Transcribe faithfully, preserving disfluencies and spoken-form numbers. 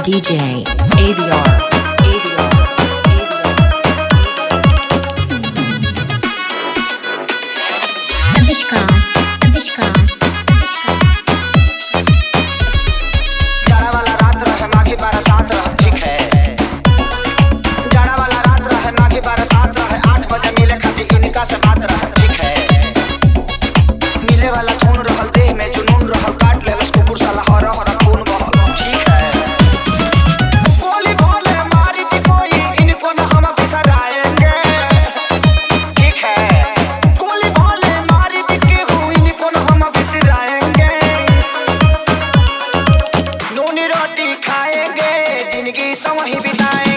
D J A V R. Abishkar, Abishkar, Abishkar. जाड़ा वाला रात रहे माघी बरसात रहे ठीक है। जाड़ा वाला रात रहे माघी बरसात रहे आठ बजे मिले खातिर इनका से बात रहे ठीक है। मिले वाला खून रहल देह में जुनून रहल काट ले कुकुर साला हरा हरा खून बहल ठीक है। गोली भोले मारी थी कोई इनको न हम बिसराएंगे ठीक है। गोली भोले मारी थी केहू इनको न हम बिसराएंगे। नूनी रोटी खाएंगे जिंदगी संग ही बिताएंगे।